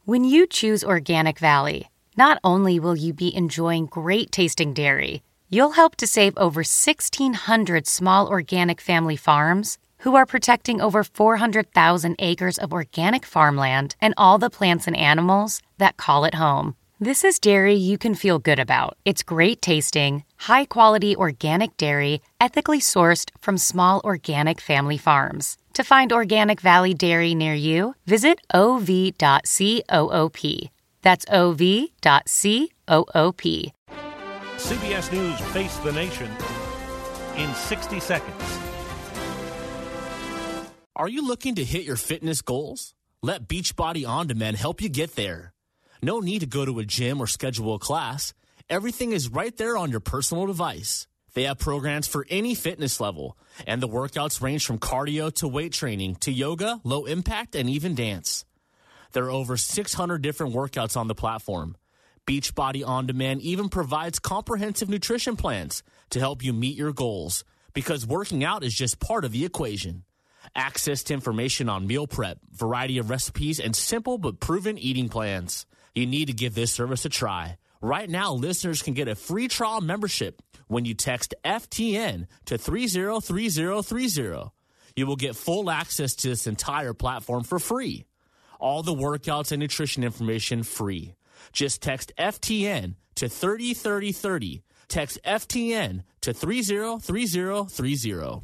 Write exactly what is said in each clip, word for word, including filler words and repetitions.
When you choose Organic Valley, not only will you be enjoying great tasting dairy, you'll help to save over sixteen hundred small organic family farms who are protecting over four hundred thousand acres of organic farmland and all the plants and animals that call it home. This is dairy you can feel good about. It's great tasting, high-quality organic dairy, ethically sourced from small organic family farms. To find Organic Valley Dairy near you, visit o v dot coop. That's o v dot coop. C B S News Face the Nation in sixty seconds. Are you looking to hit your fitness goals? Let Beachbody On Demand help you get there. No need to go to a gym or schedule a class. Everything is right there on your personal device. They have programs for any fitness level, and the workouts range from cardio to weight training to yoga, low impact, and even dance. There are over six hundred different workouts on the platform. Beachbody On Demand even provides comprehensive nutrition plans to help you meet your goals, because working out is just part of the equation. Access to information on meal prep, variety of recipes, and simple but proven eating plans. You need to give this service a try. Right now, listeners can get a free trial membership when you text F T N to three zero three zero three zero. You will get full access to this entire platform for free. All the workouts and nutrition information free. Just text F T N to thirty thirty thirty. Text F T N to three zero three zero three zero.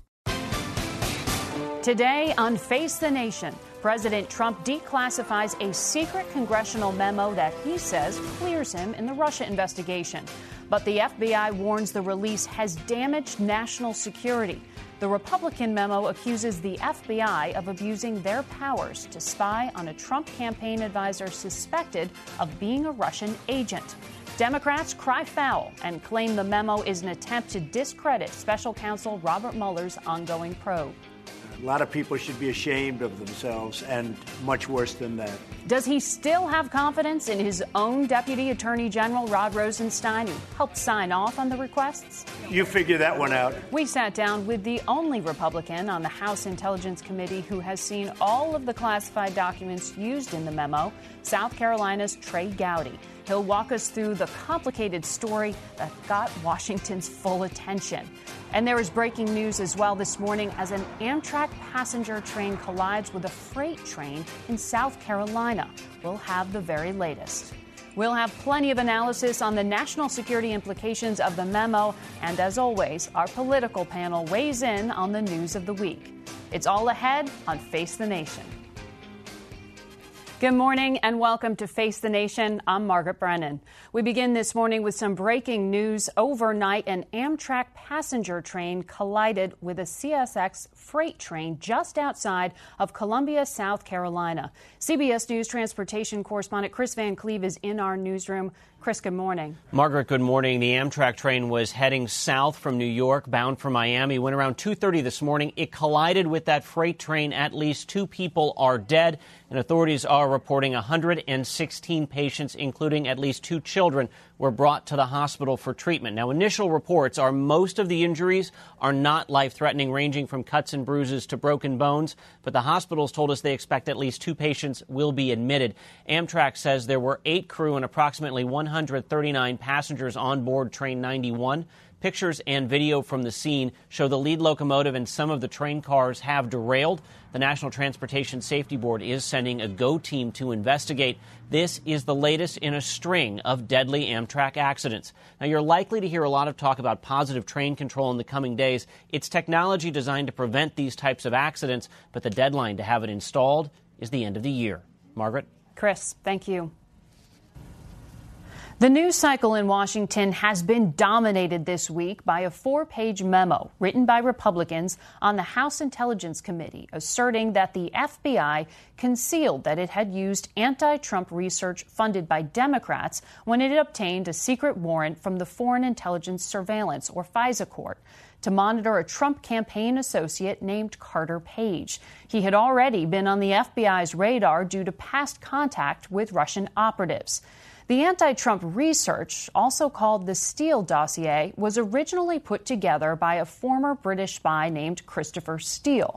Today on Face the Nation, President Trump declassifies a secret congressional memo that he says clears him in the Russia investigation. But the F B I warns the release has damaged national security. The Republican memo accuses the F B I of abusing their powers to spy on a Trump campaign advisor suspected of being a Russian agent. Democrats cry foul and claim the memo is an attempt to discredit special counsel Robert Mueller's ongoing probe. A lot of people should be ashamed of themselves, and much worse than that. Does he still have confidence in his own Deputy Attorney General Rod Rosenstein, who helped sign off on the requests? You figure that one out. We sat down with the only Republican on the House Intelligence Committee who has seen all of the classified documents used in the memo, South Carolina's Trey Gowdy. He'll walk us through the complicated story that got Washington's full attention. And there is breaking news as well this morning as an Amtrak passenger train collides with a freight train in South Carolina. We'll have the very latest. We'll have plenty of analysis on the national security implications of the memo. And as always, our political panel weighs in on the news of the week. It's all ahead on Face the Nation. Good morning and welcome to Face the Nation. I'm Margaret Brennan. We begin this morning with some breaking news. Overnight, an Amtrak passenger train collided with a C S X freight train just outside of Columbia, South Carolina. C B S News transportation correspondent Chris Van Cleve is in our newsroom. Chris, good morning. Margaret, good morning. The Amtrak train was heading south from New York, bound for Miami. When around two thirty this morning, it collided with that freight train. At least two people are dead, and authorities are reporting one hundred sixteen patients, including at least two children, were brought to the hospital for treatment. Now, initial reports are most of the injuries are not life-threatening, ranging from cuts and bruises to broken bones. But the hospitals told us they expect at least two patients will be admitted. Amtrak says there were eight crew and approximately one hundred thirty-nine passengers on board Train ninety-one. Pictures and video from the scene show the lead locomotive and some of the train cars have derailed. The National Transportation Safety Board is sending a GO team to investigate. This is the latest in a string of deadly Amtrak accidents. Now, you're likely to hear a lot of talk about positive train control in the coming days. It's technology designed to prevent these types of accidents, but the deadline to have it installed is the end of the year. Margaret? Chris, thank you. The news cycle in Washington has been dominated this week by a four-page memo written by Republicans on the House Intelligence Committee asserting that the F B I concealed that it had used anti-Trump research funded by Democrats when it obtained a secret warrant from the Foreign Intelligence Surveillance, or FISA court, to monitor a Trump campaign associate named Carter Page. He had already been on the F B I's radar due to past contact with Russian operatives. The anti-Trump research, also called the Steele dossier, was originally put together by a former British spy named Christopher Steele.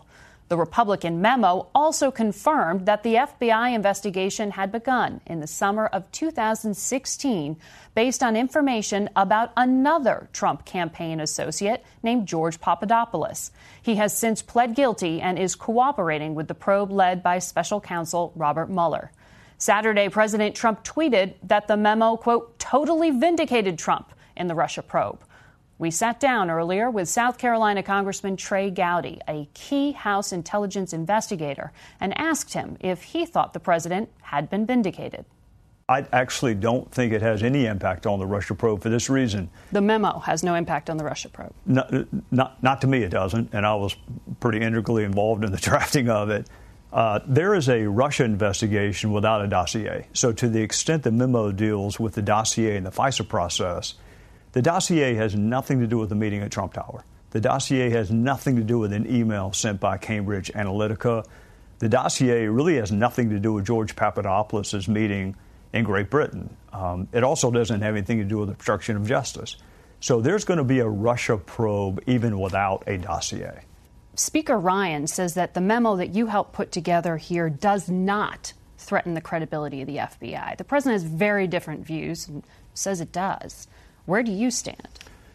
The Republican memo also confirmed that the F B I investigation had begun in the summer of two thousand sixteen based on information about another Trump campaign associate named George Papadopoulos. He has since pled guilty and is cooperating with the probe led by special counsel Robert Mueller. Saturday, President Trump tweeted that the memo, quote, totally vindicated Trump in the Russia probe. We sat down earlier with South Carolina Congressman Trey Gowdy, a key House intelligence investigator, and asked him if he thought the president had been vindicated. I actually don't think it has any impact on the Russia probe for this reason. The memo has no impact on the Russia probe. Not, not, not to me, it doesn't, and I was pretty integrally involved in the drafting of it. Uh, there is a Russia investigation without a dossier. So to the extent the memo deals with the dossier and the FISA process, the dossier has nothing to do with the meeting at Trump Tower. The dossier has nothing to do with an email sent by Cambridge Analytica. The dossier really has nothing to do with George Papadopoulos' meeting in Great Britain. Um, it also doesn't have anything to do with obstruction of justice. So there's going to be a Russia probe even without a dossier. Speaker Ryan says that the memo that you helped put together here does not threaten the credibility of the F B I. The president has very different views and says it does. Where do you stand?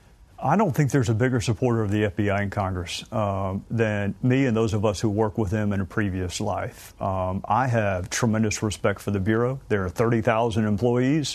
I don't think there's a bigger supporter of the F B I in Congress um, than me and those of us who worked with them in a previous life. Um, I have tremendous respect for the Bureau. There are thirty thousand employees.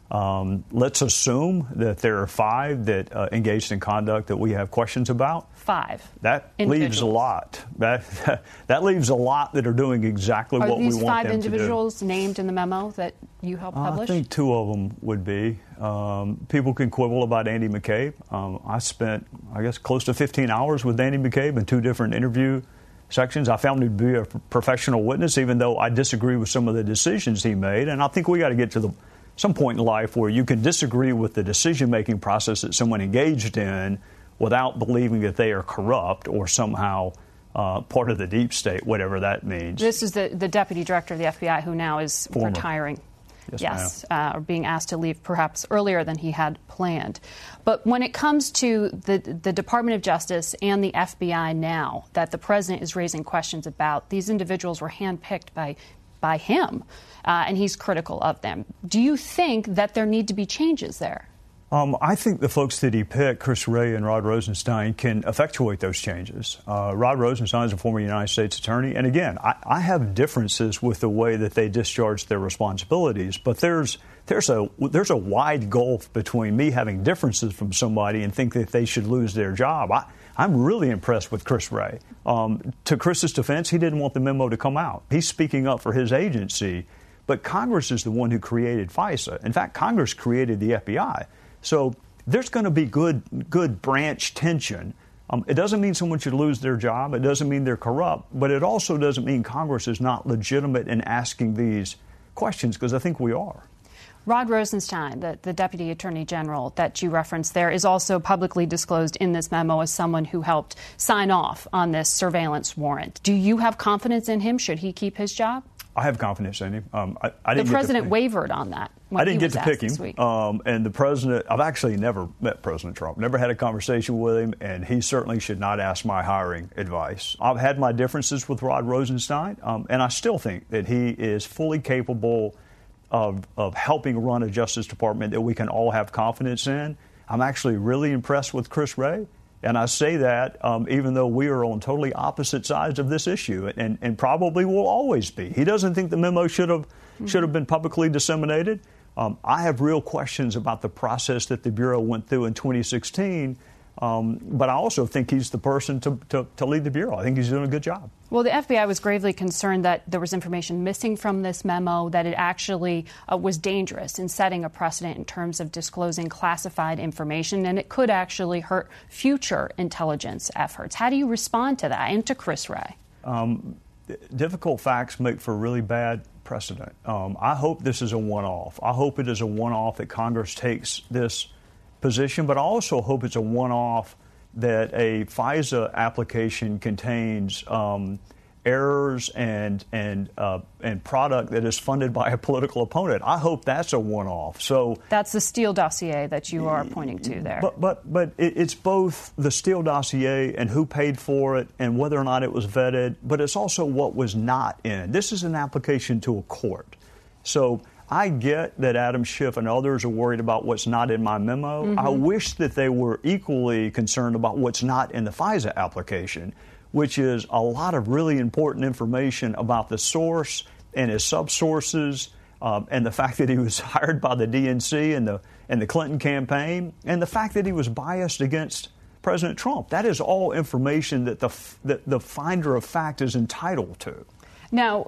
Um, let's assume that there are five that uh, engaged in conduct that we have questions about. Five. That leaves a lot. That that leaves a lot that are doing exactly are what we want them to do. Are these five individuals named in the memo that you helped publish? I think two of them would be. Um, people can quibble about Andy McCabe. Um, I spent, I guess, close to fifteen hours with Andy McCabe in two different interview sections. I found him to be a professional witness, even though I disagree with some of the decisions he made. And I think we got to get to the some point in life where you can disagree with the decision-making process that someone engaged in without believing that they are corrupt or somehow uh, part of the deep state, whatever that means. This is the, the deputy director of the F B I who now is Former. retiring. Yes, yes uh, or being asked to leave perhaps earlier than he had planned. But when it comes to the, the Department of Justice and the F B I now that the president is raising questions about, these individuals were handpicked by by him, uh, and he's critical of them. Do you think that there need to be changes there? Um, I think the folks that he picked, Chris Wray and Rod Rosenstein, can effectuate those changes. Uh, Rod Rosenstein is a former United States attorney. And again, I, I have differences with the way that they discharge their responsibilities. But there's there's a there's a wide gulf between me having differences from somebody and think that they should lose their job. I, I'm really impressed with Chris Wray. Um, to Chris's defense, he didn't want the memo to come out. He's speaking up for his agency. But Congress is the one who created FISA. In fact, Congress created the F B I. So there's going to be good good branch tension. Um, it doesn't mean someone should lose their job. It doesn't mean they're corrupt. But it also doesn't mean Congress is not legitimate in asking these questions, because I think we are. Rod Rosenstein, the, the Deputy Attorney General that you referenced there, is also publicly disclosed in this memo as someone who helped sign off on this surveillance warrant. Do you have confidence in him? Should he keep his job? I have confidence in him. Um, I, I didn't the president get to wavered on that. When I didn't he get was to pick him. Um, and the president, I've actually never met President Trump, never had a conversation with him, and he certainly should not ask my hiring advice. I've had my differences with Rod Rosenstein, um, and I still think that he is fully capable of, of helping run a Justice Department that we can all have confidence in. I'm actually really impressed with Chris Wray. And I say that um, even though we are on totally opposite sides of this issue, and, and probably will always be. He doesn't think the memo should have mm-hmm. should have been publicly disseminated. Um, I have real questions about the process that the Bureau went through in twenty sixteen. Um, but I also think he's the person to, to, to lead the Bureau. I think he's doing a good job. Well, the F B I was gravely concerned that there was information missing from this memo, that it actually uh, was dangerous in setting a precedent in terms of disclosing classified information, and it could actually hurt future intelligence efforts. How do you respond to that, and to Chris Wray? Um, difficult facts make for really bad precedent. Um, I hope this is a one-off. I hope it is a one-off that Congress takes this position, but I also hope it's a one-off that a FISA application contains um, errors and and uh, and product that is funded by a political opponent. I hope that's a one-off. So that's the Steele dossier that you are pointing to there. But but but it, it's both the Steele dossier and who paid for it and whether or not it was vetted. But it's also what was not in. This is an application to a court. So I get that Adam Schiff and others are worried about what's not in my memo. Mm-hmm. I wish that they were equally concerned about what's not in the FISA application, which is a lot of really important information about the source and his subsources, um, and the fact that he was hired by the D N C and the and the Clinton campaign, and the fact that he was biased against President Trump. That is all information that the that the finder of fact is entitled to. Now,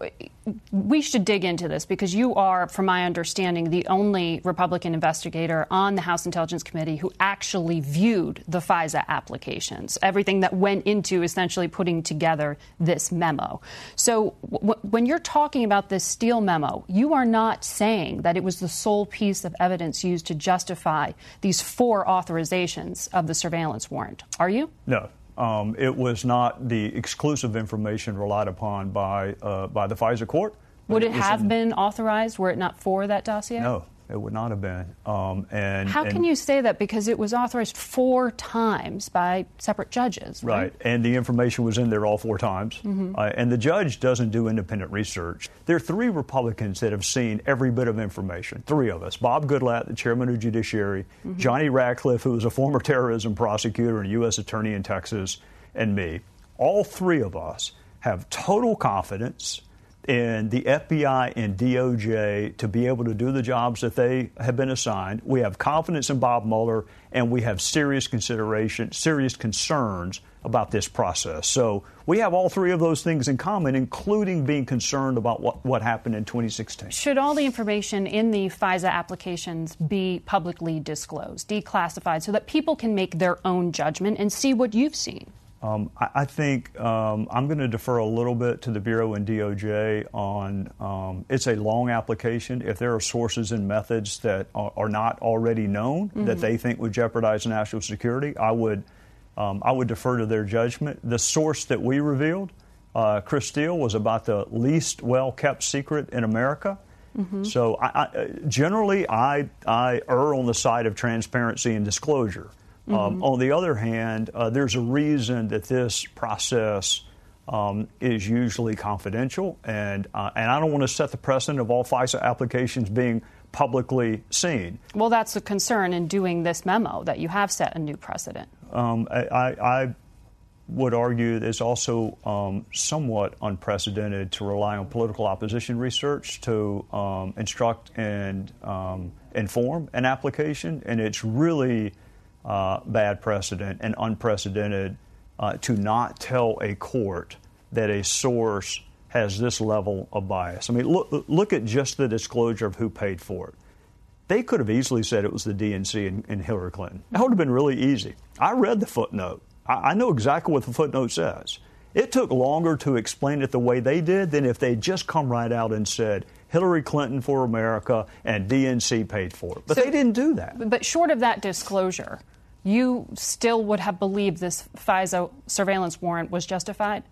we should dig into this because you are, from my understanding, the only Republican investigator on the House Intelligence Committee who actually viewed the FISA applications, everything that went into essentially putting together this memo. So w- when you're talking about this Steele memo, you are not saying that it was the sole piece of evidence used to justify these four authorizations of the surveillance warrant, are you? No. Um, it was not the exclusive information relied upon by uh, by the FISA court. Would it, it have in, been authorized were it not for that dossier? No, it would not have been. Um, and How and, can you say that? Because it was authorized four times by separate judges, right? Right, and the information was in there all four times. Mm-hmm. Uh, and the judge doesn't do independent research. There are three Republicans that have seen every bit of information, three of us. Bob Goodlatte, the chairman of Judiciary, mm-hmm. Johnny Ratcliffe, who was a former terrorism prosecutor and U S attorney in Texas, and me. All three of us have total confidence in the F B I and D O J to be able to do the jobs that they have been assigned. We have confidence in Bob Mueller, and we have serious consideration, serious concerns about this process. So we have all three of those things in common, including being concerned about what, what happened in twenty sixteen. Should all the information in the FISA applications be publicly disclosed, declassified, so that people can make their own judgment and see what you've seen? Um, I, I think um, I'm going to defer a little bit to the Bureau and D O J on um, it's a long application. If there are sources and methods that are, are not already known mm-hmm. that they think would jeopardize national security, I would um, I would defer to their judgment. The source that we revealed, uh, Chris Steele, was about the least well-kept secret in America. Mm-hmm. So I, I, generally, I, I err on the side of transparency and disclosure. Mm-hmm. Um, on the other hand, uh, there's a reason that this process um, is usually confidential, and uh, and I don't want to set the precedent of all FISA applications being publicly seen. Well, that's a concern in doing this memo, that you have set a new precedent. Um, I, I would argue that it's also um, somewhat unprecedented to rely on political opposition research to um, instruct and um, inform an application, and it's really Uh, bad precedent and unprecedented uh, to not tell a court that a source has this level of bias. I mean, look, look at just the disclosure of who paid for it. They could have easily said it was the D N C and, and Hillary Clinton. That would have been really easy. I read the footnote. I, I know exactly what the footnote says. It took longer to explain it the way they did than if they'd just come right out and said, Hillary Clinton for America and D N C paid for it. But so, they didn't do that. But short of that disclosure, you still would have believed this FISA surveillance warrant was justified?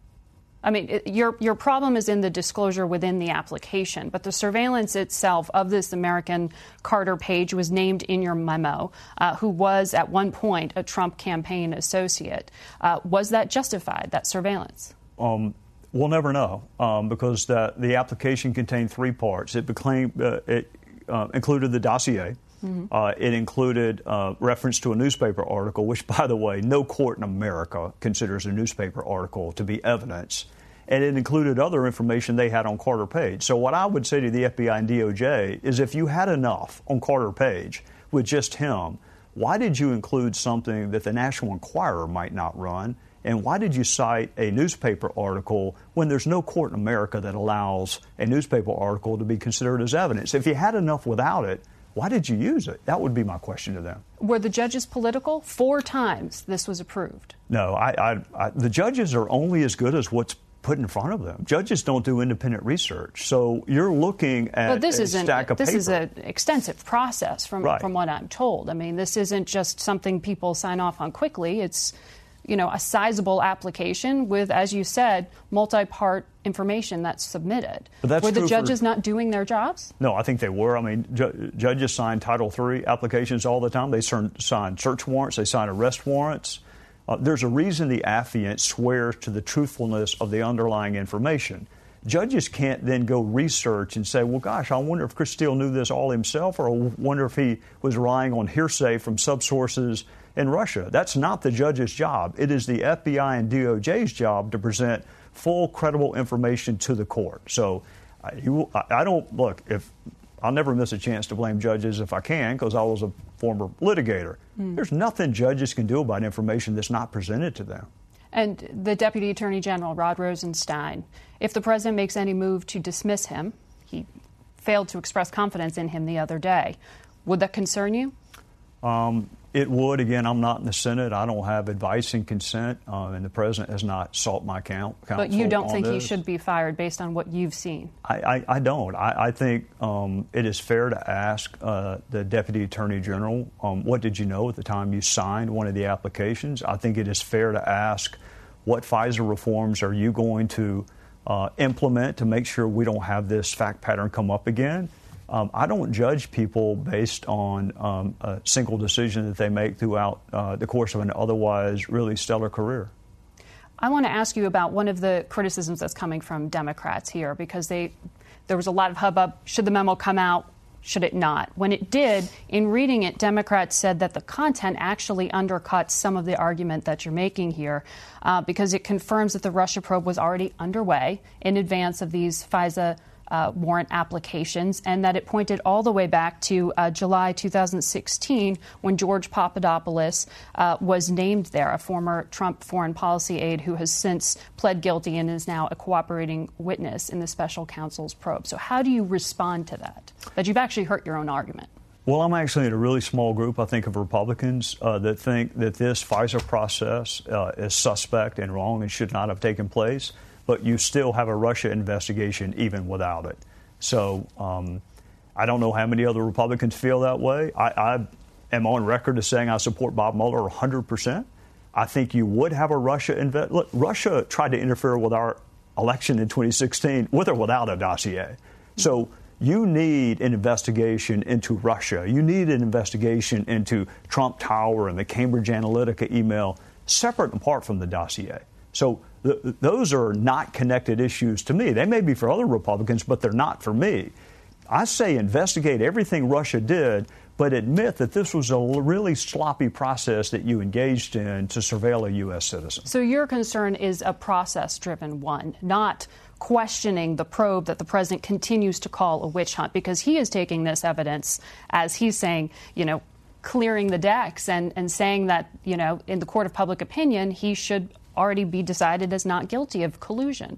I mean, it, your your problem is in the disclosure within the application, but the surveillance itself of this American Carter Page was named in your memo, uh, who was at one point a Trump campaign associate. Uh, was that justified, that surveillance? Um, we'll never know um, because the, the application contained three parts. It, became, uh, it uh, included the dossier. Mm-hmm. Uh, it included uh, reference to a newspaper article, which, by the way, no court in America considers a newspaper article to be evidence. And it included other information they had on Carter Page. So what I would say to the F B I and D O J is if you had enough on Carter Page with just him, why did you include something that the National Enquirer might not run? And why did you cite a newspaper article when there's no court in America that allows a newspaper article to be considered as evidence? If you had enough without it, why did you use it? That would be my question to them. Were the judges political? Four times this was approved. No, I, I, I, the judges are only as good as what's put in front of them. Judges don't do independent research. So you're looking at but this a isn't, stack of this paper. This is an extensive process from, right. from what I'm told. I mean, this isn't just something people sign off on quickly. It's you know, a sizable application with, as you said, multi-part information that's submitted. But that's were the true judges for, not doing their jobs? No, I think they were. I mean, ju- judges sign Title three applications all the time. They sign, sign search warrants. They sign arrest warrants. Uh, there's a reason the affiant swears to the truthfulness of the underlying information. Judges can't then go research and say, well, gosh, I wonder if Chris Steele knew this all himself, or I wonder if he was relying on hearsay from subsources in Russia. That's not the judge's job. It is the F B I and D O J's job to present full, credible information to the court. So I, you, I don't, look, if I'll never miss a chance to blame judges if I can, because I was a former litigator. Mm. There's nothing judges can do about information that's not presented to them. And the Deputy Attorney General, Rod Rosenstein, if the president makes any move to dismiss him, he failed to express confidence in him the other day, would that concern you? Um, it would. Again, I'm not in the Senate. I don't have advice and consent, uh, and the president has not sought my count, counsel. But you don't think this. he should be fired based on what you've seen? I, I, I don't. I, I think um, it is fair to ask uh, the Deputy Attorney General, um, what did you know at the time you signed one of the applications? I think it is fair to ask, what FISA reforms are you going to uh, implement to make sure we don't have this fact pattern come up again? Um, I don't judge people based on um, a single decision that they make throughout uh, the course of an otherwise really stellar career. I want to ask you about one of the criticisms that's coming from Democrats here, because they there was a lot of hubbub. Should the memo come out? Should it not? When it did, in reading it, Democrats said that the content actually undercuts some of the argument that you're making here, uh, because it confirms that the Russia probe was already underway in advance of these FISA Uh, warrant applications, and that it pointed all the way back to uh, July two thousand sixteen when George Papadopoulos uh, was named there, a former Trump foreign policy aide who has since pled guilty and is now a cooperating witness in the special counsel's probe. So how do you respond to that, that you've actually hurt your own argument? Well, I'm actually in a really small group, I think, of Republicans uh, that think that this FISA process uh, is suspect and wrong and should not have taken place. But you still have a Russia investigation even without it. So um, I don't know how many other Republicans feel that way. I, I am on record as saying I support Bob Mueller one hundred percent. I think you would have a Russia invest. Look, Russia tried to interfere with our election in twenty sixteen with or without a dossier. So you need an investigation into Russia. You need an investigation into Trump Tower and the Cambridge Analytica email, separate and apart from the dossier. So th- those are not connected issues to me. They may be for other Republicans, but they're not for me. I say investigate everything Russia did, but admit that this was a really sloppy process that you engaged in to surveil a U S citizen. So your concern is a process-driven one, not questioning the probe that the president continues to call a witch hunt, because he is taking this evidence, as he's saying, you know, clearing the decks and, and saying that, you know, in the court of public opinion, he should already be decided as not guilty of collusion.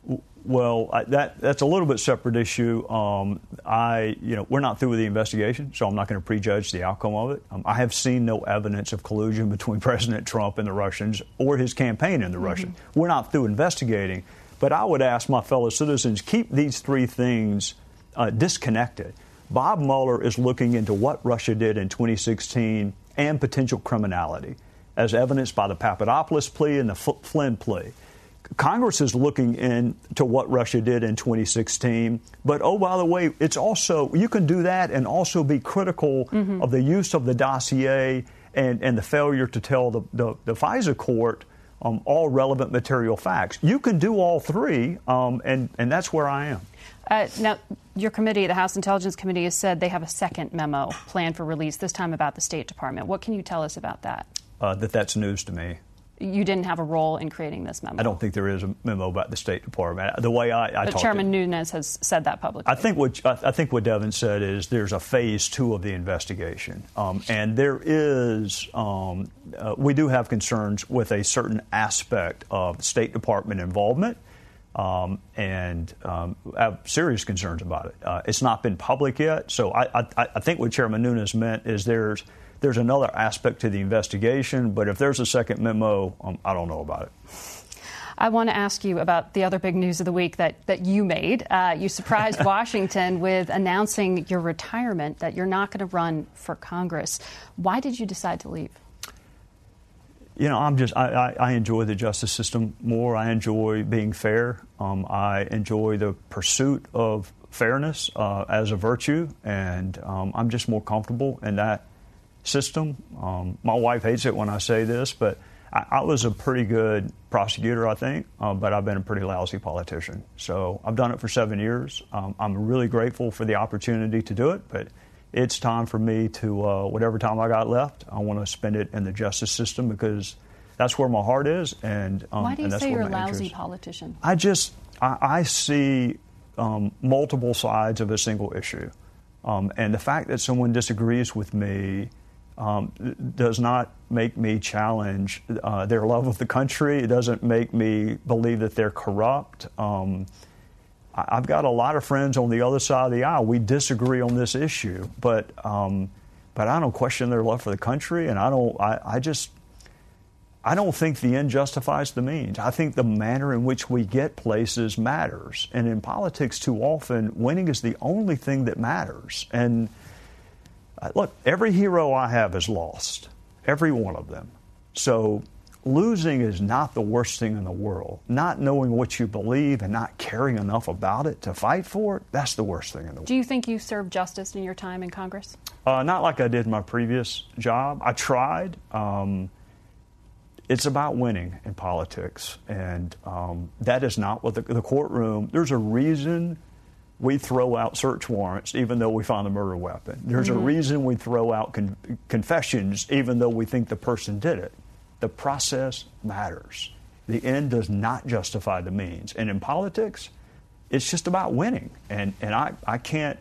Well, I, that that's a little bit separate issue. Um, I, you know, we're not through with the investigation, so I'm not going to prejudge the outcome of it. Um, I have seen no evidence of collusion between President Trump and the Russians or his campaign and the mm-hmm. Russians. We're not through investigating, but I would ask my fellow citizens, keep these three things uh, disconnected. Bob Mueller is looking into what Russia did in twenty sixteen and potential criminality, as evidenced by the Papadopoulos plea and the F- Flynn plea. Congress is looking into what Russia did in twenty sixteen. But, oh, by the way, it's also, you can do that and also be critical mm-hmm. of the use of the dossier and, and the failure to tell the, the, the FISA court um, all relevant material facts. You can do all three, um, and, and that's where I am. Uh, now, your committee, the House Intelligence Committee, has said they have a second memo planned for release, this time about the State Department. What can you tell us about that? Uh, that that's news to me. You didn't have a role in creating this memo? I don't think there is a memo about the State Department. The way I, I but talked Chairman to, Nunes has said that publicly. I think what I, I think what Devin said is there's a phase two of the investigation, um, and there is um, uh, we do have concerns with a certain aspect of State Department involvement, um, and um, have serious concerns about it. Uh, it's not been public yet, so I, I, I think what Chairman Nunes meant is there's. There's another aspect to the investigation, but if there's a second memo, um, I don't know about it. I want to ask you about the other big news of the week that, that you made. Uh, you surprised Washington with announcing your retirement, that you're not going to run for Congress. Why did you decide to leave? You know, I'm just, I, I, I enjoy the justice system more. I enjoy being fair. Um, I enjoy the pursuit of fairness uh, as a virtue, and um, I'm just more comfortable in that system. Um, my wife hates it when I say this, but I, I was a pretty good prosecutor, I think, uh, but I've been a pretty lousy politician. So I've done it for seven years. Um, I'm really grateful for the opportunity to do it, but it's time for me to, uh, whatever time I got left, I want to spend it in the justice system because that's where my heart is. And um, why do you and that's say where you're a my lousy interest. politician? I just, I, I see um, multiple sides of a single issue. Um, and the fact that someone disagrees with me um, does not make me challenge uh, their love of the country. It doesn't make me believe that they're corrupt. Um, I've got a lot of friends on the other side of the aisle. We disagree on this issue, but um, but I don't question their love for the country, and I don't. I, I just I don't think the end justifies the means. I think the manner in which we get places matters, and in politics, too often, winning is the only thing that matters. And uh, look, every hero I have is lost, every one of them. So losing is not the worst thing in the world. Not knowing what you believe and not caring enough about it to fight for it, that's the worst thing in the world. Do you think you served justice in your time in Congress? Uh, not like I did in my previous job. I tried. Um, it's about winning in politics, and um, that is not what the, the courtroom, there's a reason we throw out search warrants even though we find a murder weapon. There's mm-hmm. a reason we throw out con- confessions even though we think the person did it. The process matters. The end does not justify the means. And in politics, it's just about winning. And and I, I can't,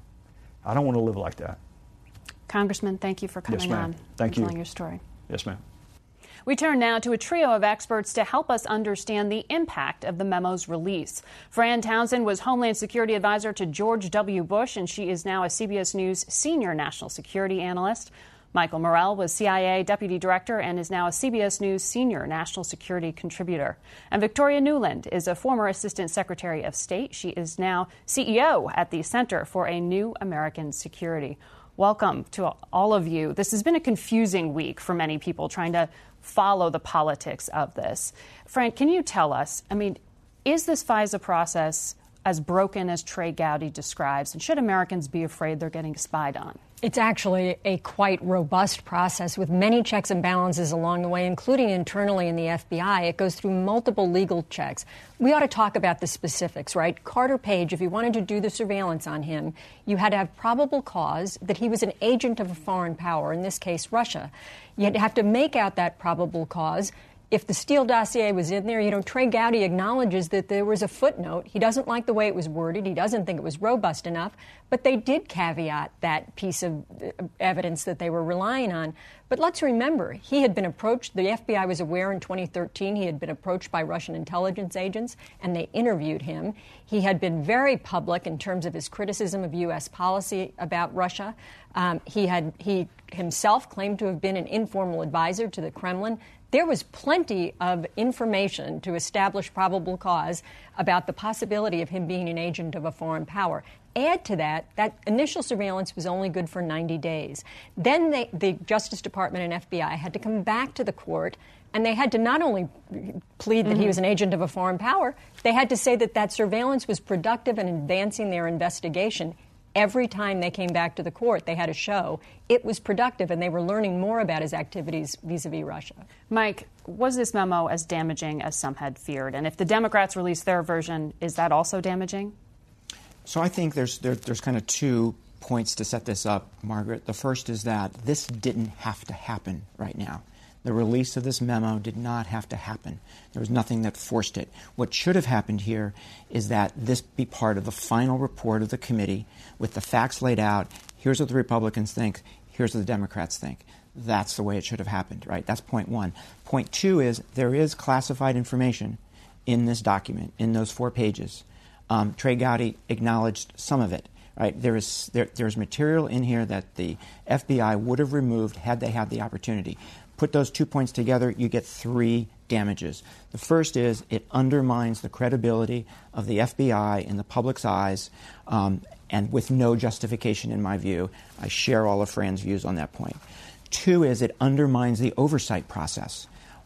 I don't want to live like that. Congressman, thank you for coming yes, ma'am. on thank and you. telling your story. Yes, ma'am. We turn now to a trio of experts to help us understand the impact of the memo's release. Fran Townsend was Homeland Security Advisor to George W. Bush, and she is now a C B S News Senior National Security Analyst. Michael Morell was C I A Deputy Director and is now a C B S News Senior National Security Contributor. And Victoria Nuland is a former Assistant Secretary of State. She is now C E O at the Center for a New American Security. Welcome to all of you. This has been a confusing week for many people trying to follow the politics of this. Frank, can you tell us, I mean, is this FISA process as broken as Trey Gowdy describes? And should Americans be afraid they're getting spied on? It's actually a quite robust process with many checks and balances along the way, including internally in the F B I. It goes through multiple legal checks. We ought to talk about the specifics, right? Carter Page, if you wanted to do the surveillance on him, you had to have probable cause that he was an agent of a foreign power, in this case, Russia. You had to have to make out that probable cause. If the Steele dossier was in there, you know, Trey Gowdy acknowledges that there was a footnote. He doesn't like the way it was worded. He doesn't think it was robust enough. But they did caveat that piece of evidence that they were relying on. But let's remember, he had been approached. The F B I was aware in twenty thirteen he had been approached by Russian intelligence agents, and they interviewed him. He had been very public in terms of his criticism of U S policy about Russia. Um, he had he himself claimed to have been an informal advisor to the Kremlin. There was plenty of information to establish probable cause about the possibility of him being an agent of a foreign power. Add to that, that initial surveillance was only good for ninety days. Then they, the Justice Department and F B I had to come back to the court, and they had to not only plead that mm-hmm. he was an agent of a foreign power, they had to say that that surveillance was productive in advancing their investigation. Every time they came back to the court, they had to show it was productive and they were learning more about his activities vis-a-vis Russia. Mike, was this memo as damaging as some had feared? And if the Democrats release their version, is that also damaging? So I think there's there, there's kind of two points to set this up, Margaret. The first is that this didn't have to happen right now. The release of this memo did not have to happen. There was nothing that forced it. What should have happened here is that this be part of the final report of the committee with the facts laid out. Here's what the Republicans think. Here's what the Democrats think. That's the way it should have happened, right? That's point one. Point two is there is classified information in this document, in those four pages. Um, Trey Gowdy acknowledged some of it. Right, there is there, there's material in here that the F B I would have removed had they had the opportunity. Put those two points together, you get three damages. The first is it undermines the credibility of the F B I in the public's eyes, um, and with no justification, in my view. I share all of Fran's views on that point. Two is it undermines the oversight process.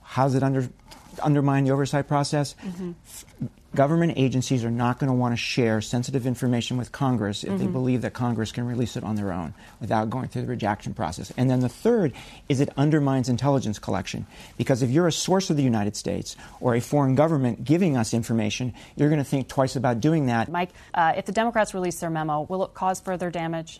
How does it under, undermine the oversight process? Mm-hmm. Government agencies are not going to want to share sensitive information with Congress if mm-hmm. they believe that Congress can release it on their own without going through the rejection process. And then the third is it undermines intelligence collection. Because if you're a source of the United States or a foreign government giving us information, you're going to think twice about doing that. Mike, uh, if the Democrats release their memo, will it cause further damage?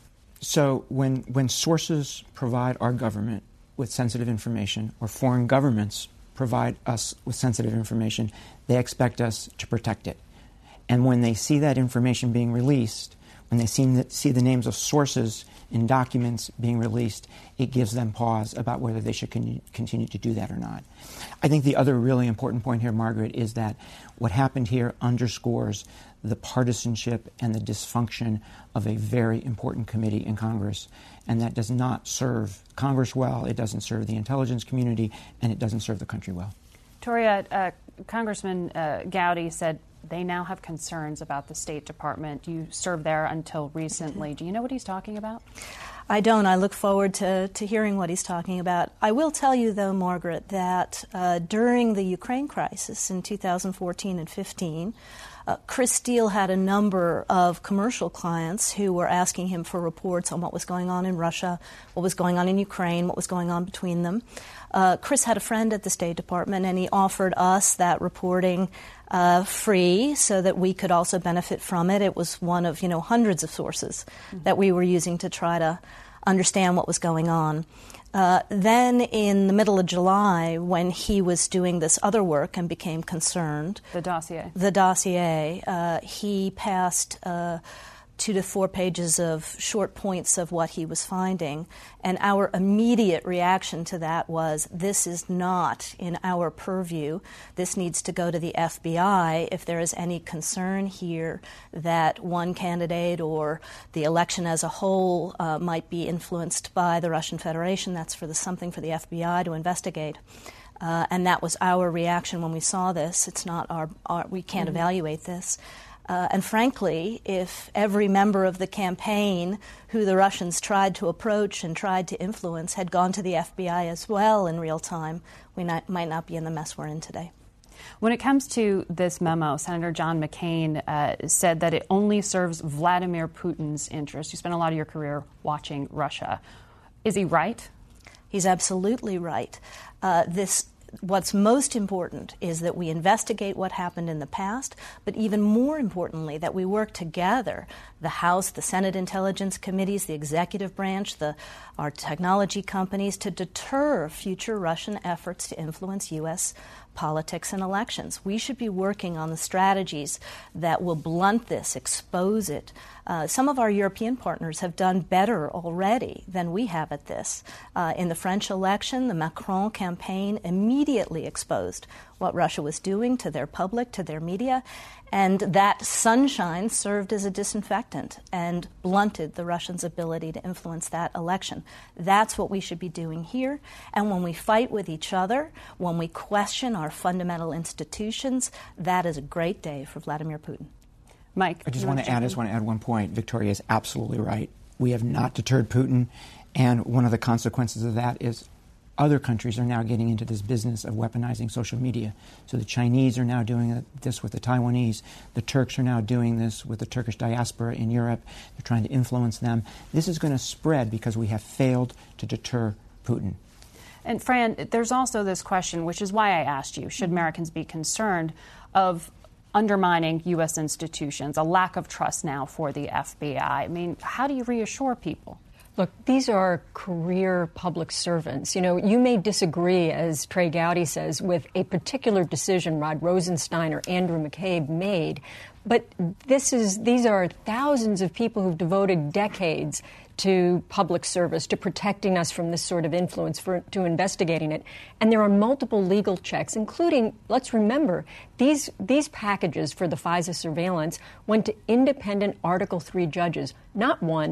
So when, when sources provide our government with sensitive information or foreign governments provide us with sensitive information, they expect us to protect it. And when they see that information being released, when they see the, see the names of sources in documents being released, it gives them pause about whether they should con- continue to do that or not. I think the other really important point here, Margaret, is that what happened here underscores the partisanship and the dysfunction of a very important committee in Congress. And that does not serve Congress well, it doesn't serve the intelligence community, and it doesn't serve the country well. Toria, uh, Congressman uh, Gowdy said they now have concerns about the State Department. You served there until recently. Do you know what he's talking about? I don't. I look forward to, to hearing what he's talking about. I will tell you, though, Margaret, that uh, during the Ukraine crisis in two thousand fourteen and fifteen, Uh, Chris Steele had a number of commercial clients who were asking him for reports on what was going on in Russia, what was going on in Ukraine, what was going on between them. Uh, Chris had a friend at the State Department, and he offered us that reporting uh, free so that we could also benefit from it. It was one of, you know, hundreds of sources mm-hmm. that we were using to try to understand what was going on. Uh, then in the middle of July, when he was doing this other work and became concerned, the dossier, the dossier, uh, he passed uh, two to four pages of short points of what he was finding. And our immediate reaction to that was, this is not in our purview. This needs to go to the F B I if there is any concern here that one candidate or the election as a whole uh, might be influenced by the Russian Federation. That's for the, something for the F B I to investigate. Uh, and that was our reaction when we saw this. It's not our, our we can't mm-hmm. evaluate this. Uh, and frankly, if every member of the campaign who the Russians tried to approach and tried to influence had gone to the F B I as well in real time, we not, might not be in the mess we're in today. When it comes to this memo, Senator John McCain uh, said that it only serves Vladimir Putin's interests. You spent a lot of your career watching Russia. Is he right? He's absolutely right. Uh, this What's most important is that we investigate what happened in the past, but even more importantly, that we work together, the House, the Senate Intelligence Committees, the executive branch, the, our technology companies, to deter future Russian efforts to influence U S politics and elections. We should be working on the strategies that will blunt this, expose it. Uh, some of our European partners have done better already than we have at this. Uh, in the French election, the Macron campaign immediately exposed what Russia was doing to their public, to their media, and that sunshine served as a disinfectant and blunted the Russians' ability to influence that election. That's what we should be doing here. And when we fight with each other, when we question our fundamental institutions, that is a great day for Vladimir Putin. Mike, I just want to add. I just want to add one point. Victoria is absolutely right. We have not deterred Putin, and one of the consequences of that is other countries are now getting into this business of weaponizing social media. So the Chinese are now doing this with the Taiwanese. The Turks are now doing this with the Turkish diaspora in Europe. They're trying to influence them. This is going to spread because we have failed to deter Putin. And Fran, there's also this question, which is why I asked you, should Americans be concerned of undermining U S institutions, a lack of trust now for the F B I? I mean, how do you reassure people? Look, these are career public servants. You know, you may disagree, as Trey Gowdy says, with a particular decision Rod Rosenstein or Andrew McCabe made, but this is these are thousands of people who've devoted decades to public service, to protecting us from this sort of influence, for, to investigating it. And there are multiple legal checks, including, let's remember, these these packages for the FISA surveillance went to independent Article three judges, not one,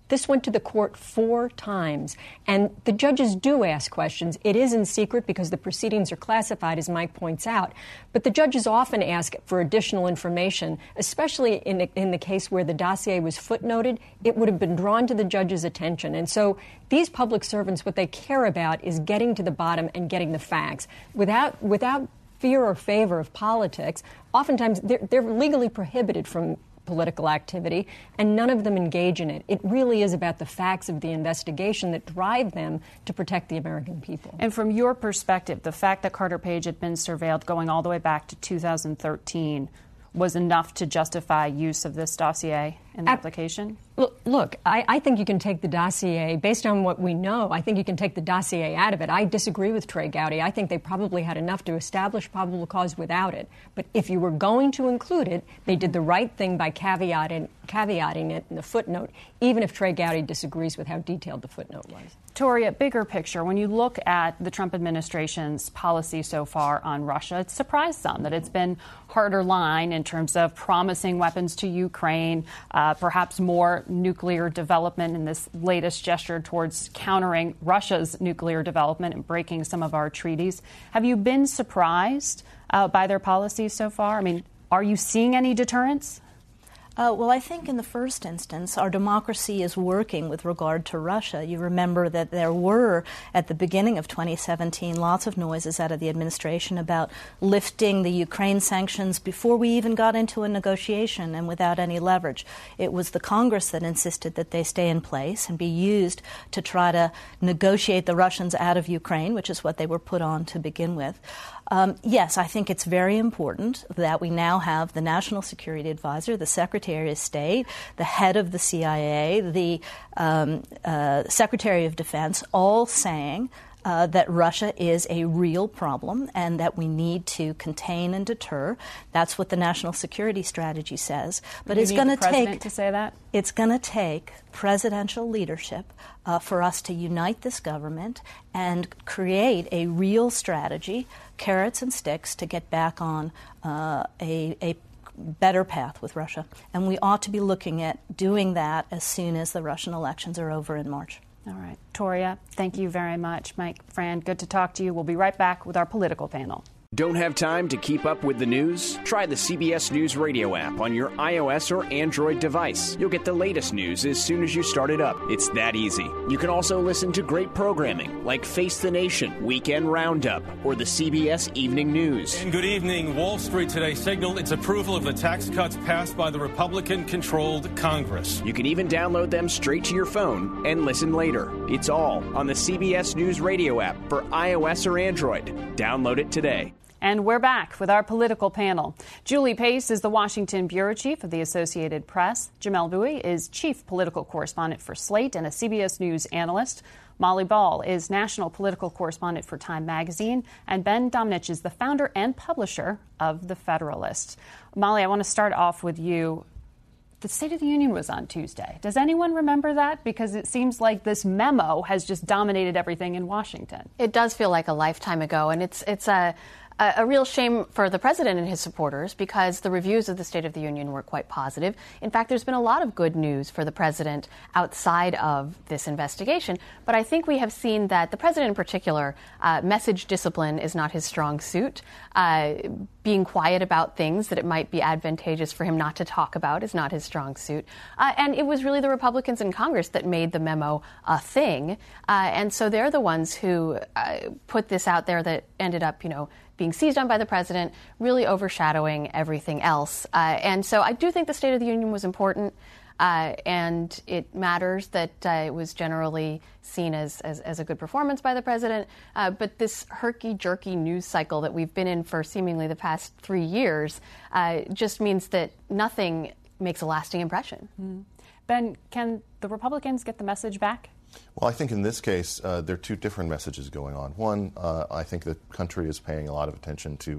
This went to the court four times, and the judges do ask questions. It is in secret because the proceedings are classified, as Mike points out. But the judges often ask for additional information, especially in the, in the case where the dossier was footnoted. It would have been drawn to the judge's attention. And so these public servants, what they care about is getting to the bottom and getting the facts. Without, without fear or favor of politics, oftentimes they're, they're legally prohibited from political activity, and none of them engage in it. It really is about the facts of the investigation that drive them to protect the American people. And from your perspective, the fact that Carter Page had been surveilled going all the way back to two thousand thirteen was enough to justify use of this dossier in the At, application? Look, look I, I think you can take the dossier, based on what we know, I think you can take the dossier out of it. I disagree with Trey Gowdy. I think they probably had enough to establish probable cause without it. But if you were going to include it, they did the right thing by caveating, caveating it in the footnote, even if Trey Gowdy disagrees with how detailed the footnote was. Toria, bigger picture, when you look at the Trump administration's policy so far on Russia, it's surprised some that it's been harder line in terms of promising weapons to Ukraine, uh, perhaps more nuclear development in this latest gesture towards countering Russia's nuclear development and breaking some of our treaties. Have you been surprised uh, by their policies so far? I mean, are you seeing any deterrence? Uh, well, I think in the first instance, our democracy is working with regard to Russia. You remember that there were, at the beginning of twenty seventeen, lots of noises out of the administration about lifting the Ukraine sanctions before we even got into a negotiation and without any leverage. It was the Congress that insisted that they stay in place and be used to try to negotiate the Russians out of Ukraine, which is what they were put on to begin with. Um, yes, I think it's very important that we now have the National Security Advisor, the Secretary of State, the head of the C I A, the um, uh, Secretary of Defense, all saying Uh, that Russia is a real problem and that we need to contain and deter. That's what the national security strategy says. But you it's going to take to say that it's going to take presidential leadership uh, for us to unite this government and create a real strategy, carrots and sticks, to get back on uh, a, a better path with Russia. And we ought to be looking at doing that as soon as the Russian elections are over in March. All right. Toria, thank you very much. Mike Frand, good to talk to you. We'll be right back with our political panel. Don't have time to keep up with the news? Try the C B S News Radio app on your iOS or Android device. You'll get the latest news as soon as you start it up. It's that easy. You can also listen to great programming like Face the Nation, Weekend Roundup, or the C B S Evening News. And good evening. Wall Street today signaled its approval of the tax cuts passed by the Republican-controlled Congress. You can even download them straight to your phone and listen later. It's all on the C B S News Radio app for iOS or Android. Download it today. And we're back with our political panel. Julie Pace is the Washington bureau chief of the Associated Press. Jamelle Bouie is chief political correspondent for Slate and a C B S News analyst. Molly Ball is national political correspondent for Time Magazine. And Ben Domenech is the founder and publisher of The Federalist. Molly, I want to start off with you. The State of the Union was on Tuesday. Does anyone remember that? Because it seems like this memo has just dominated everything in Washington. It does feel like a lifetime ago, and it's it's a a, a real shame for the president and his supporters because the reviews of the State of the Union were quite positive. In fact, there's been a lot of good news for the president outside of this investigation. But I think we have seen that the president in particular, uh, message discipline is not his strong suit. Uh, being quiet about things that it might be advantageous for him not to talk about is not his strong suit. Uh, and it was really the Republicans in Congress that made the memo a thing. Uh, and so they're the ones who uh, put this out there that ended up, you know, being seized on by the president, really overshadowing everything else. Uh, and so I do think the State of the Union was important. Uh, and it matters that uh, it was generally seen as, as, as a good performance by the president. Uh, but this herky-jerky news cycle that we've been in for seemingly the past three years uh, just means that nothing makes a lasting impression. Mm-hmm. Ben, can the Republicans get the message back? Well, I think in this case, uh, there are two different messages going on. One, uh, I think the country is paying a lot of attention to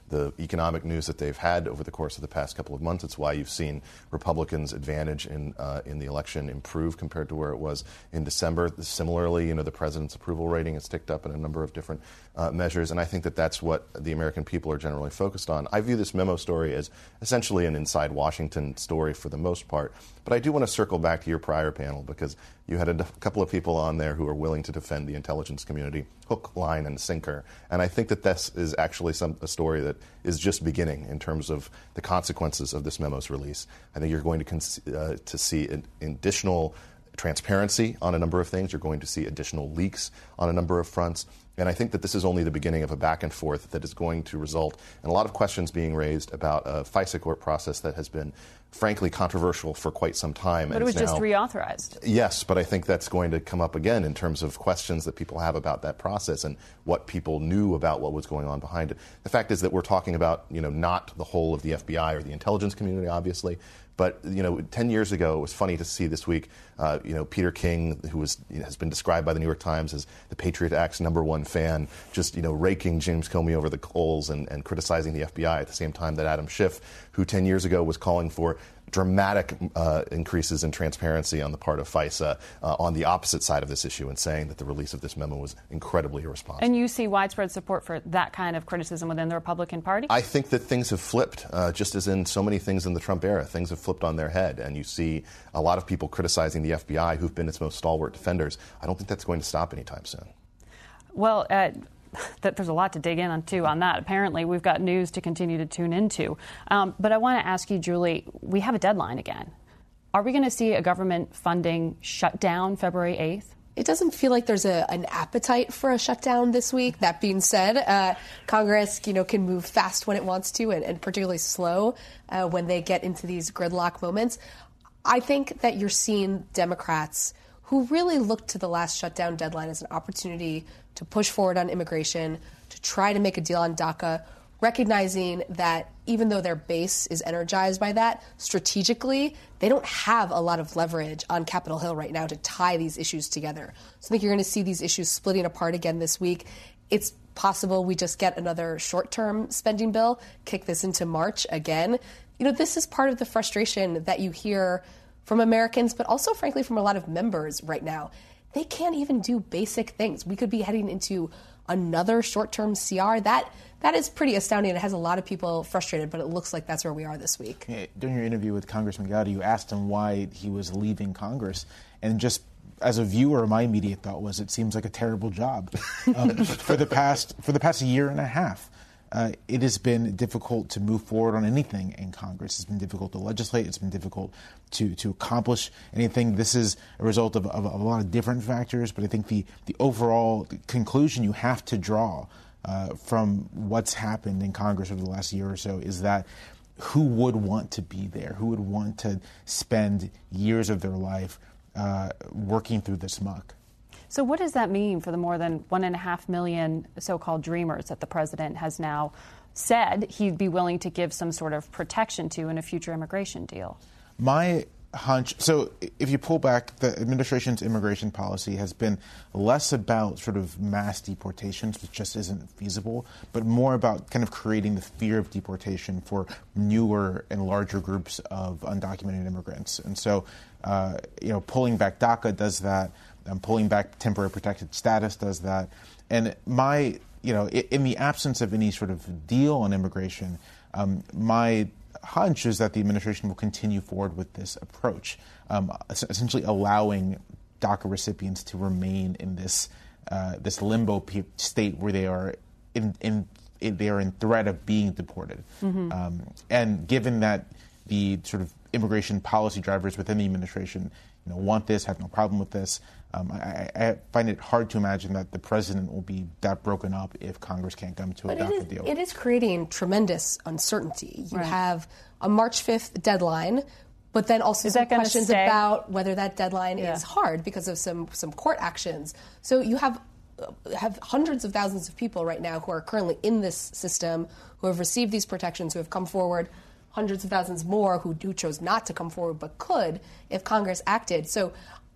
the economic news that they've had over the course of the past couple of months. It's why you've seen Republicans' advantage in uh, in the election improve compared to where it was in December. Similarly, you know, the president's approval rating has ticked up in a number of different uh, measures, and I think that that's what the American people are generally focused on. I view this memo story as essentially an inside Washington story for the most part, but I do want to circle back to your prior panel because you had a d- couple of people on there who are willing to defend the intelligence community, hook, line, and sinker. And I think that this is actually some, a story that is just beginning in terms of the consequences of this memo's release. I think you're going to, cons- uh, to see an additional transparency on a number of things. You're going to see additional leaks on a number of fronts. And I think that this is only the beginning of a back and forth that is going to result in a lot of questions being raised about a FISA court process that has been, frankly, controversial for quite some time. But and it was now, just reauthorized. Yes, but I think that's going to come up again in terms of questions that people have about that process and what people knew about what was going on behind it. The fact is that we're talking about, you know, not the whole of the F B I or the intelligence community, obviously. But, you know, ten years ago, it was funny to see this week, uh, you know, Peter King, who was, you know, has been described by the New York Times as the Patriot Act's number one fan, just, you know, raking James Comey over the coals and, and criticizing the F B I at the same time that Adam Schiff, who ten years ago was calling for dramatic uh, increases in transparency on the part of FISA uh, on the opposite side of this issue and saying that the release of this memo was incredibly irresponsible. And you see widespread support for that kind of criticism within the Republican Party? I think that things have flipped, uh, just as in so many things in the Trump era. Things have flipped on their head, and you see a lot of people criticizing the F B I who've been its most stalwart defenders. I don't think that's going to stop anytime soon. Well, uh, that there's a lot to dig in on, too, on that. Apparently, we've got news to continue to tune into. Um, but I want to ask you, Julie, we have a deadline again. Are we going to see a government funding shutdown February eighth? It doesn't feel like there's a, an appetite for a shutdown this week. That being said, uh, Congress, you know, can move fast when it wants to and, and particularly slow uh, when they get into these gridlock moments. I think that you're seeing Democrats who really looked to the last shutdown deadline as an opportunity to push forward on immigration, to try to make a deal on DACA, recognizing that even though their base is energized by that, strategically, they don't have a lot of leverage on Capitol Hill right now to tie these issues together. So I think you're going to see these issues splitting apart again this week. It's possible we just get another short-term spending bill, kick this into March again. You know, this is part of the frustration that you hear from Americans, but also, frankly, from a lot of members right now. They can't even do basic things. We could be heading into another short-term C R. That that is pretty astounding. It has a lot of people frustrated, but it looks like that's where we are this week. Yeah, during your interview with Congressman Gowdy, you asked him why he was leaving Congress, and just as a viewer, my immediate thought was it seems like a terrible job. Um, for the past for the past year and a half, uh, it has been difficult to move forward on anything in Congress. It's been difficult to legislate. It's been difficult to, to accomplish anything. This is a result of, of, of a lot of different factors, but I think the, the overall conclusion you have to draw uh, from what's happened in Congress over the last year or so is that who would want to be there? Who would want to spend years of their life uh, working through this muck? So what does that mean for the more than one and a half million so-called dreamers that the president has now said he'd be willing to give some sort of protection to in a future immigration deal? My hunch, so if you pull back, the administration's immigration policy has been less about sort of mass deportations, which just isn't feasible, but more about kind of creating the fear of deportation for newer and larger groups of undocumented immigrants. And so, uh, you know, pulling back DACA does that. Um, pulling back temporary protected status does that. And my, you know, in the absence of any sort of deal on immigration, um, my hunch is that the administration will continue forward with this approach, um, essentially allowing DACA recipients to remain in this uh, this limbo pe- state where they are in, in, in they are in threat of being deported. Mm-hmm. Um, and given that the sort of immigration policy drivers within the administration, you know, want this, have no problem with this, Um, I, I find it hard to imagine that the president will be that broken up if Congress can't come to a but DACA it is, deal. It is creating tremendous uncertainty. You right. have a March fifth deadline, but then also is some questions stay? about whether that deadline yeah. is hard because of some, some court actions. So you have have hundreds of thousands of people right now who are currently in this system, who have received these protections, who have come forward, hundreds of thousands more who, who chose not to come forward but could if Congress acted. So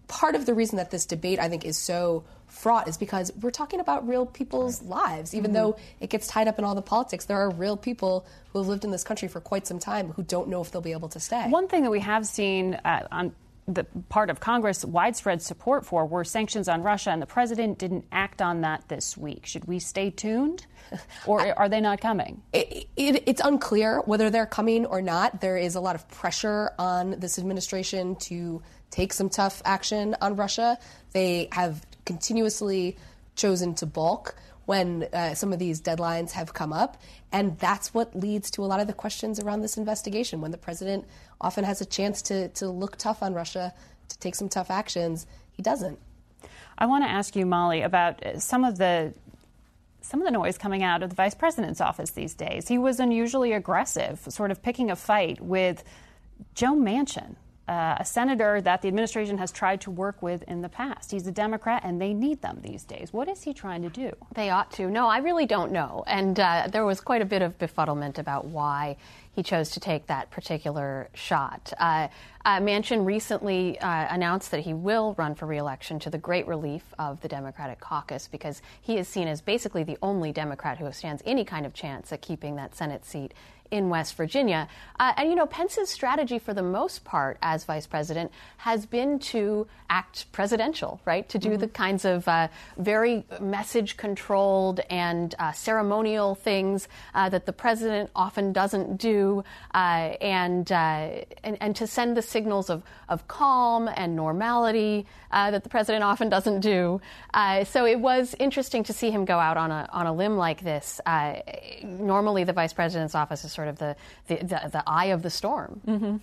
part of the reason that this debate, I think, is so fraught is because we're talking about real people's lives. Even mm-hmm. though it gets tied up in all the politics, there are real people who have lived in this country for quite some time who don't know if they'll be able to stay. One thing that we have seen uh, on the part of Congress widespread support for were sanctions on Russia, and the president didn't act on that this week. Should we stay tuned, or are they not coming? It, it, it's unclear whether they're coming or not. There is a lot of pressure on this administration to take some tough action on Russia. They have continuously chosen to balk when uh, some of these deadlines have come up. And that's what leads to a lot of the questions around this investigation. When the president often has a chance to, to look tough on Russia, to take some tough actions, he doesn't. I want to ask you, Molly, about some of the some of the noise coming out of the vice president's office these days. He was unusually aggressive, sort of picking a fight with Joe Manchin, Uh, a senator that the administration has tried to work with in the past. He's a Democrat, and they need them these days. What is he trying to do? They ought to. No, I really don't know. And uh, there was quite a bit of befuddlement about why he chose to take that particular shot. Uh, uh, Manchin recently uh, announced that he will run for re-election, to the great relief of the Democratic caucus, because he is seen as basically the only Democrat who stands any kind of chance at keeping that Senate seat in West Virginia. Uh, and, you know, Pence's strategy for the most part as vice president has been to act presidential, right? To do mm-hmm. the kinds of uh, very message-controlled and uh, ceremonial things uh, that the president often doesn't do, uh, and, uh, and and to send the signals of, of calm and normality uh, that the president often doesn't do. Uh, so it was interesting to see him go out on a on a limb like this. Uh, normally, the vice president's office is sort of the the, the, the eye of the storm. Mm-hmm.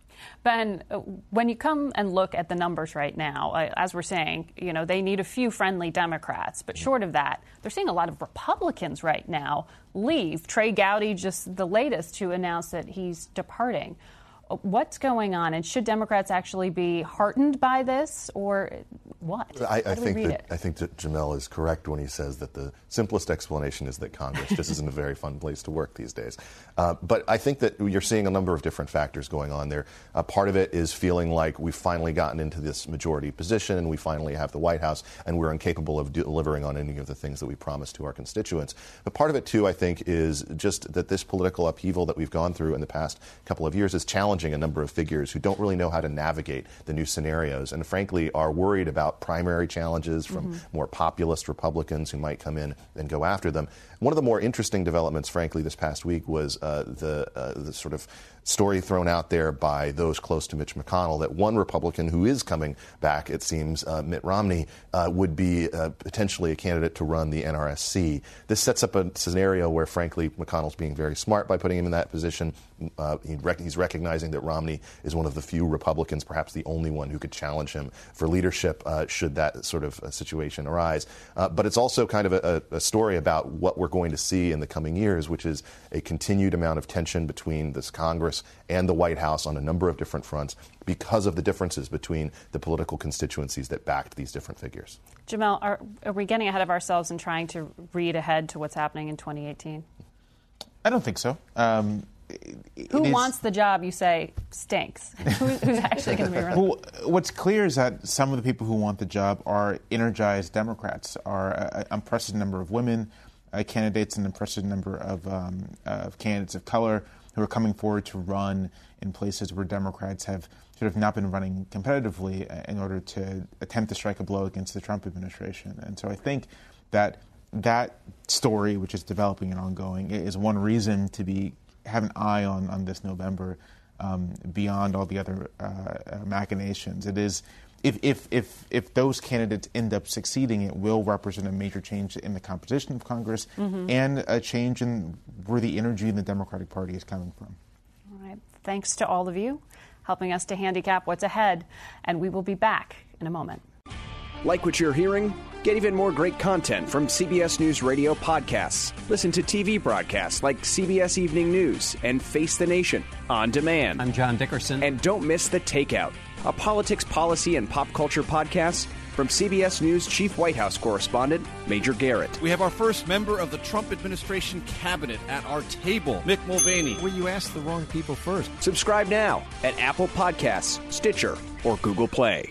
Ben, when you come and look at the numbers right now, uh, as we're saying, you know, they need a few friendly Democrats. But short of that, they're seeing a lot of Republicans right now leave. Trey Gowdy, just the latest to announce that he's departing. What's going on? And should Democrats actually be heartened by this, or what? I, I think that it? I think that Jamel is correct when he says that the simplest explanation is that Congress just isn't a very fun place to work these days. Uh, but I think that you're seeing a number of different factors going on there. Uh, part of it is feeling like we've finally gotten into this majority position, and we finally have the White House, and we're incapable of delivering on any of the things that we promised to our constituents. But part of it, too, I think, is just that this political upheaval that we've gone through in the past couple of years is challenging a number of figures who don't really know how to navigate the new scenarios and, frankly, are worried about primary challenges from mm-hmm. more populist Republicans who might come in and go after them. One of the more interesting developments, frankly, this past week was uh, the, uh, the sort of story thrown out there by those close to Mitch McConnell that one Republican who is coming back, it seems, uh, Mitt Romney, uh, would be uh, potentially a candidate to run the N R S C. This sets up a scenario where, frankly, McConnell's being very smart by putting him in that position. Uh, he rec- he's recognizing that Romney is one of the few Republicans, perhaps the only one, who could challenge him for leadership uh, should that sort of uh, situation arise. Uh, but it's also kind of a, a story about what we're going to see in the coming years, which is a continued amount of tension between this Congress and the White House on a number of different fronts because of the differences between the political constituencies that backed these different figures. Jamel, are, are we getting ahead of ourselves and trying to read ahead to what's happening in twenty eighteen? I don't think so. Um, Who wants the job, you say, stinks? Who, who's actually going to be running? Well, what's clear is that some of the people who want the job are energized Democrats, are an unprecedented number of women uh, candidates, an unprecedented number of, um, of candidates of color who are coming forward to run in places where Democrats have sort of not been running competitively in order to attempt to strike a blow against the Trump administration. And so I think that that story, which is developing and ongoing, is one reason to be have an eye on, on this November um, beyond all the other uh, machinations. It is, if, if, if, if those candidates end up succeeding, it will represent a major change in the composition of Congress mm-hmm. and a change in where the energy in the Democratic Party is coming from. All right. Thanks to all of you helping us to handicap what's ahead, and we will be back in a moment. Like what you're hearing? Get even more great content from C B S News Radio podcasts. Listen to T V broadcasts like C B S Evening News and Face the Nation on demand. I'm John Dickerson. And don't miss The Takeout, a politics, policy, and pop culture podcast from C B S News Chief White House correspondent Major Garrett. We have our first member of the Trump administration cabinet at our table, Mick Mulvaney. Well, you asked the wrong people first. Subscribe now at Apple Podcasts, Stitcher, or Google Play.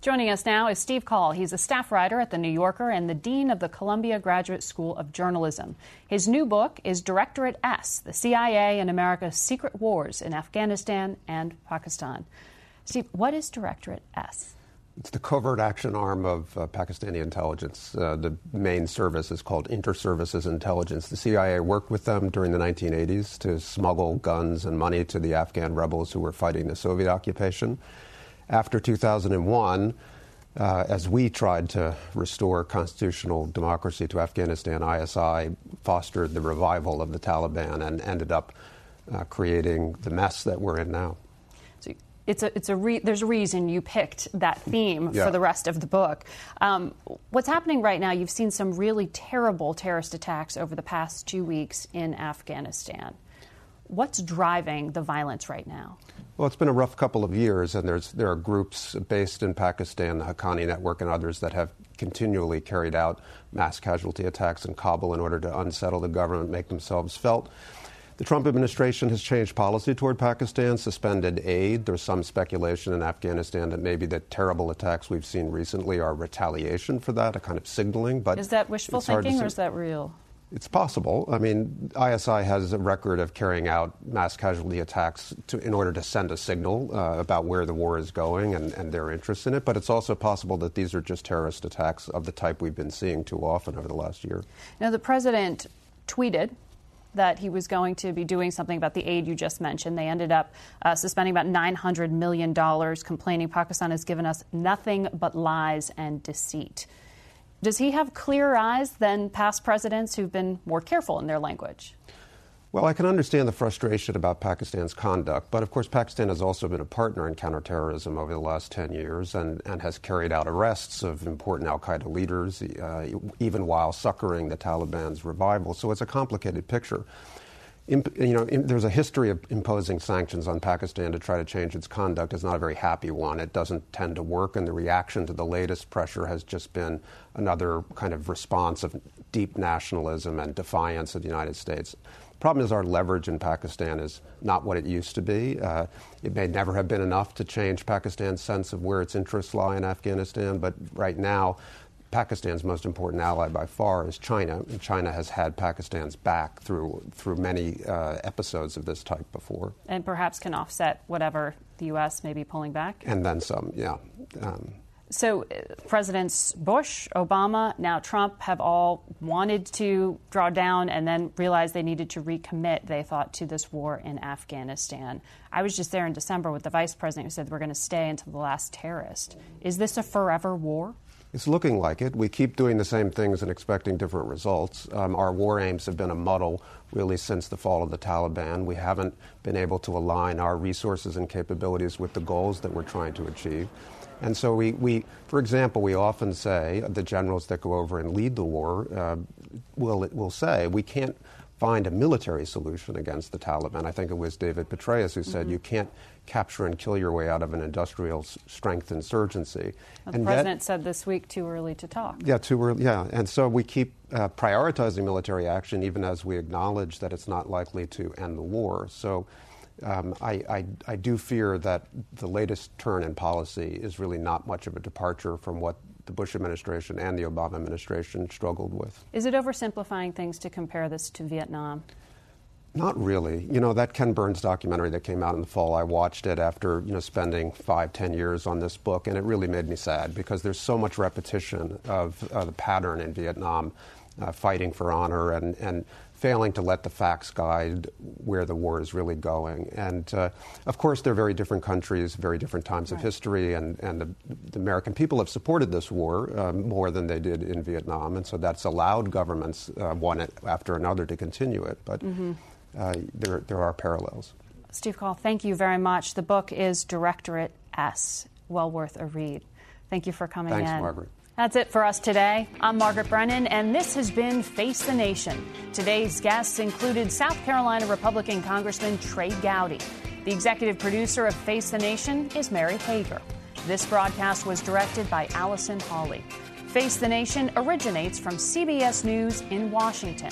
Joining us now is Steve Coll. He's a staff writer at The New Yorker and the dean of the Columbia Graduate School of Journalism. His new book is Directorate S, The C I A and America's Secret Wars in Afghanistan and Pakistan. Steve, what is Directorate S? It's the covert action arm of uh, Pakistani intelligence. Uh, the main service is called Inter-Services Intelligence. The C I A worked with them during the nineteen eighties to smuggle guns and money to the Afghan rebels who were fighting the Soviet occupation. After two thousand one, uh, as we tried to restore constitutional democracy to Afghanistan, I S I fostered the revival of the Taliban and ended up uh, creating the mess that we're in now. So it's a, it's a re- there's a reason you picked that theme yeah. for the rest of the book. Um, what's happening right now, you've seen some really terrible terrorist attacks over the past two weeks in Afghanistan. What's driving the violence right now? Well, it's been a rough couple of years, and there's there are groups based in Pakistan, the Haqqani Network and others, that have continually carried out mass casualty attacks in Kabul in order to unsettle the government, make themselves felt. The Trump administration has changed policy toward Pakistan, suspended aid. There's some speculation in Afghanistan that maybe the terrible attacks we've seen recently are retaliation for that, a kind of signaling. But is that wishful thinking or is that real? It's possible. I mean, I S I has a record of carrying out mass casualty attacks to, in order to send a signal uh, about where the war is going and, and their interest in it. But it's also possible that these are just terrorist attacks of the type we've been seeing too often over the last year. Now, the president tweeted that he was going to be doing something about the aid you just mentioned. They ended up uh, suspending about nine hundred million dollars, complaining Pakistan has given us nothing but lies and deceit. Does he have clearer eyes than past presidents who've been more careful in their language? Well, I can understand the frustration about Pakistan's conduct, but of course Pakistan has also been a partner in counterterrorism over the last ten years and, and has carried out arrests of important al-Qaeda leaders, uh, even while succoring the Taliban's revival. So it's a complicated picture. Imp, you know, in, there's a history of imposing sanctions on Pakistan to try to change its conduct. It's not a very happy one. It doesn't tend to work, and the reaction to the latest pressure has just been another kind of response of deep nationalism and defiance of the United States. The problem is our leverage in Pakistan is not what it used to be. Uh, it may never have been enough to change Pakistan's sense of where its interests lie in Afghanistan, but right now, Pakistan's most important ally by far is China, and China has had Pakistan's back through through many uh, episodes of this type before. And perhaps can offset whatever the U S may be pulling back? And then some, yeah. Um, so uh, Presidents Bush, Obama, now Trump have all wanted to draw down and then realized they needed to recommit, they thought, to this war in Afghanistan. I was just there in December with the vice president who said we're going to stay until the last terrorist. Is this a forever war? It's looking like it. We keep doing the same things and expecting different results. Um, our war aims have been a muddle really since the fall of the Taliban. We haven't been able to align our resources and capabilities with the goals that we're trying to achieve. And so we, we for example, we often say, the generals that go over and lead the war uh, will, will say, we can't find a military solution against the Taliban. I think it was David Petraeus who said, mm-hmm. you can't capture and kill your way out of an industrial strength insurgency. Well, the and president yet, said this week, too early to talk. Yeah, too early. Yeah, and so we keep uh, prioritizing military action, even as we acknowledge that it's not likely to end the war. So um, I, I, I do fear that the latest turn in policy is really not much of a departure from what the Bush administration and the Obama administration struggled with. Is it oversimplifying things to compare this to Vietnam? Not really. You know, that Ken Burns documentary that came out in the fall, I watched it after, you know, spending five, ten years on this book, and it really made me sad because there's so much repetition of uh, the pattern in Vietnam, uh, fighting for honor and, and failing to let the facts guide where the war is really going. And, uh, of course, they're very different countries, very different times right. of history, and, and the, the American people have supported this war uh, more than they did in Vietnam, and so that's allowed governments, uh, one after another, to continue it. But mm-hmm. Uh, there, there are parallels. Steve Coll, thank you very much. The book is Directorate S, well worth a read. Thank you for coming Thanks, in. Thanks, Margaret. That's it for us today. I'm Margaret Brennan, and this has been Face the Nation. Today's guests included South Carolina Republican Congressman Trey Gowdy. The executive producer of Face the Nation is Mary Hager. This broadcast was directed by Allison Hawley. Face the Nation originates from C B S News in Washington.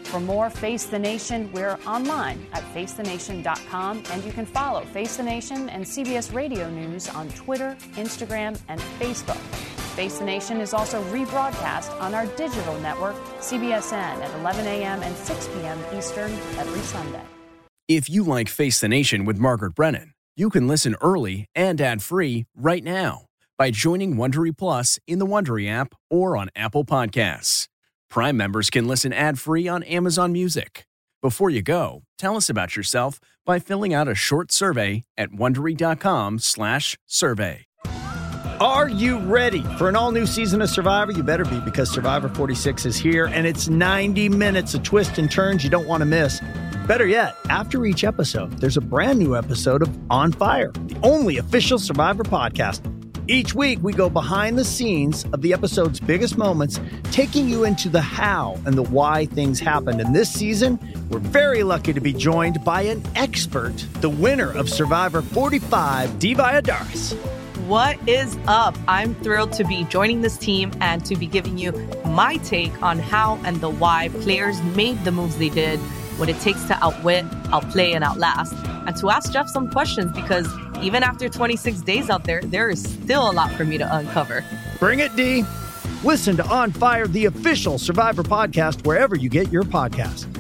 For more Face the Nation, we're online at face the nation dot com, and you can follow Face the Nation and C B S Radio News on Twitter, Instagram, and Facebook. Face the Nation is also rebroadcast on our digital network, C B S N, at eleven a.m. and six p.m. Eastern every Sunday. If you like Face the Nation with Margaret Brennan, you can listen early and ad-free right now by joining Wondery Plus in the Wondery app or on Apple Podcasts. Prime members can listen ad-free on Amazon Music. Before you go, tell us about yourself by filling out a short survey at Wondery.com slash survey. Are you ready for an all-new season of Survivor? You better be, because Survivor forty-six is here, and it's ninety minutes of twists and turns you don't want to miss. Better yet, after each episode, there's a brand new episode of On Fire, the only official Survivor podcast. Each week, we go behind the scenes of the episode's biggest moments, taking you into the how and the why things happened. And this season, we're very lucky to be joined by an expert, the winner of Survivor forty-five, Dee Valladares. What is up? I'm thrilled to be joining this team and to be giving you my take on how and the why players made the moves they did, what it takes to outwit, outplay, and outlast, and to ask Jeff some questions, because even after twenty-six days out there, there is still a lot for me to uncover. Bring it, D. Listen to On Fire, the official Survivor podcast, wherever you get your podcasts.